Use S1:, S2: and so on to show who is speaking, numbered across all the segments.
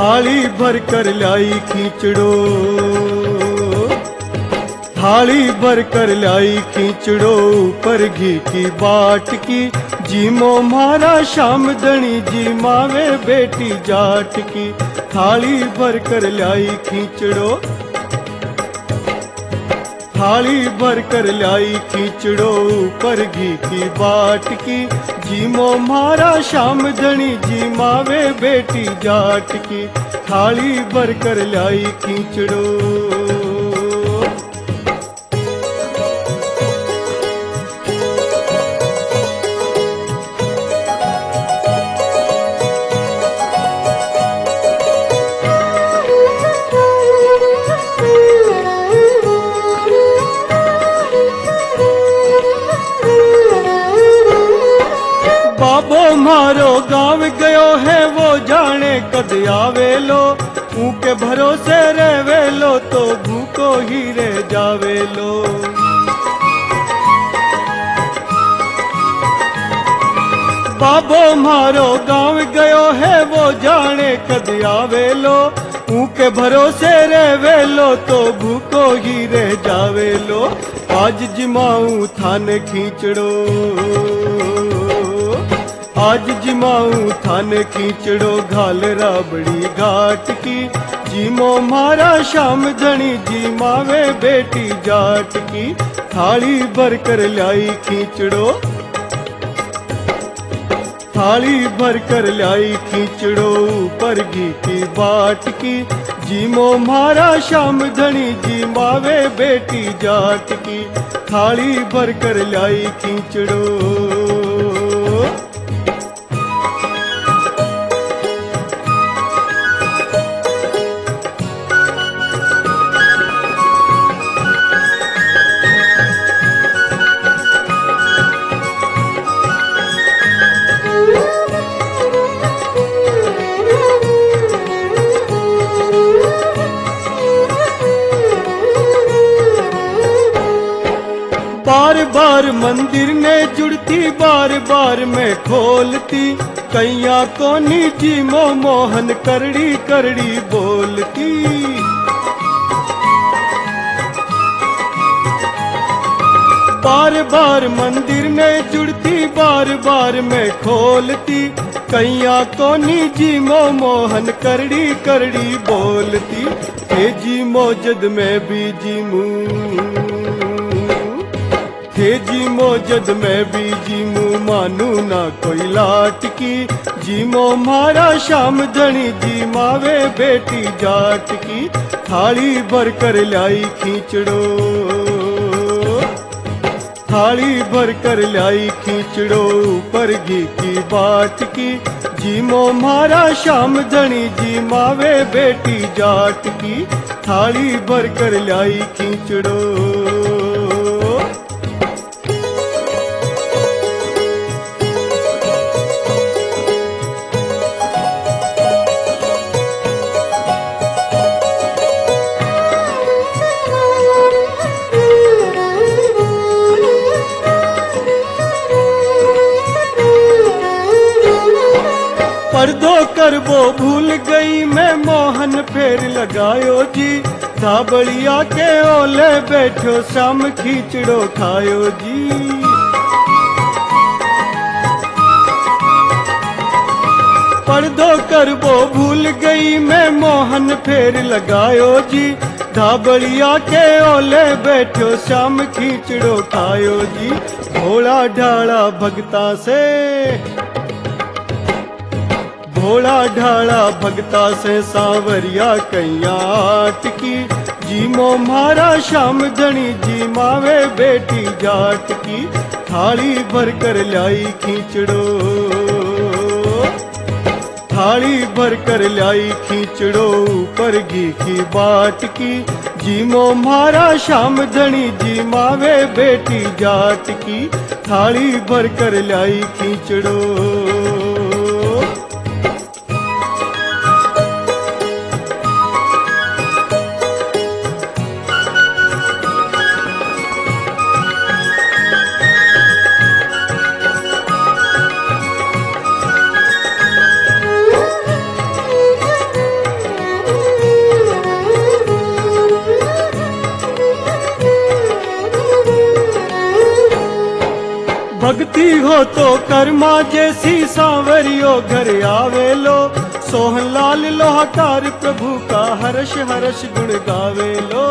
S1: थाली भर कर लाई खींचड़ो, थाली भर कर लाई खींचड़ो, ऊपर घी की बाट की। जीमो मारा श्याम धनी जी मावे बेटी जाट की। थाली भर कर लाई खींचड़ो, थाली भर कर लाई खींचड़ो, ऊपर घी की बाट की। जीमो मारा श्याम धनी जी मावे बेटी जाट की। थाली भर कर लाई खींचड़ो। बाबो मारो गांव गयो है वो जाने कद आवेलो। ऊके भरोसे रहेलो तो भूखो ही रह जावेलो। बाबो मारो गांव गयो है वो जाने कद आवेलो। ऊके भरोसे रहेलो तो भूखो ही रह जावेलो। आज जिमाऊं थाने खींचड़ो, आज जिमाऊं थाने खींचड़ो, घाल राबड़ी घाट की। जीमो मारा श्याम धनी जी मावे बेटी जाट की। थाली भर कर लाई खींचड़ो, थाली भर कर लाई खींचड़ो, ऊपर घी की बाट की। जीमो मारा श्याम धनी जी मावे बेटी जाट की। थाली भर कर लाई खींचड़ो। बार बार मंदिर ने जुड़ती, बार बार मैं खोलती। कैया कोनी जीमो मोहन करड़ी करड़ी बोलती। बार बार मंदिर ने जुड़ती, बार बार मैं खोलती। कैया कोनी जीमो मोहन करड़ी करड़ी बोलती। हे जीमो जद मैं भी जीमू, हे जीमो जद मैं भी जीमू, मानू ना कोई लाट की। जीमो मारा श्याम धनी जी मावे बेटी जाट की। थाली भर कर लाई खींचड़ो, थाली भर कर लाई खींचड़ो, ऊपर घी की बाट की। जीमो मारा श्याम धनी जी मावे बेटी जाट की। थाली भर कर लाई खींचड़ो। पर्दो कर वो भूल गई मैं, मोहन फेर लगायो जी। धाबड़िया के ओले बैठो श्याम खींचड़ो खायो जी। पर्दो कर वो भूल गई मैं, मोहन फेर लगायो जी। धाबड़िया के ओले बैठो श्याम खींचड़ो खायो जी। भोला ढाला भगता से, भोला ढाला भगता से सांवरिया कैया आट की। जीमो मारा श्याम धनी जी मावे बेटी जाट की। थाली भर कर लाई खींचड़ो, थाली भर कर लाई खींचड़ो, ऊपर घी की बाट की। जीमो मारा श्याम धनी जी मावे बेटी जाट की। थाली भर कर लाई खींचड़ो। हो तो कर्मा जैसी सांवरियो घर आवेलो, सोहन लाल लोहाकार प्रभु का हर्ष हर्ष गुण गावेलो।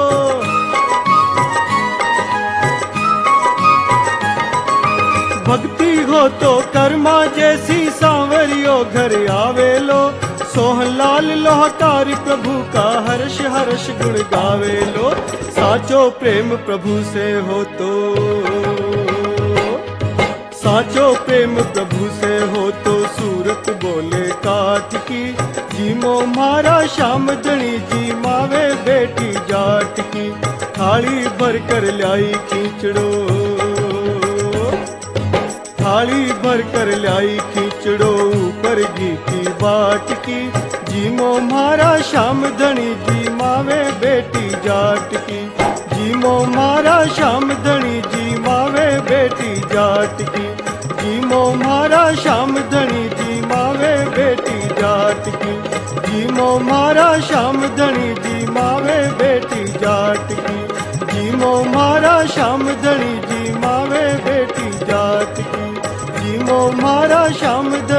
S1: भक्ति हो तो कर्मा जैसी सांवरियो घर आवेलो, सोहन लाल लोहाकार प्रभु का हर्ष हर्ष गुण गावेलो। साचो प्रेम प्रभु से हो तो, साचो प्रेम प्रभु से हो तो सूरत बोले काट की, जीमो मारा श्याम धनी जी मावे बेटी जाट की। थाली भर कर लाई खींचड़ो, थाली भर कर लाई खींचड़ो ऊपर घी की बाट की, जीमो मारा श्याम धनी जी मावे बेटी जाट की। जीमो मारा श्याम धनी जी मावे बेटी जाट की, जीमो मारा श्याम धनी जी मावे बेटी जाट की। जीमो मारा श्याम धनी जी मावे बेटी जाट की, जीमो मारा श्याम धनी जी मावे बेटी जाट की, जीमो मारा श्याम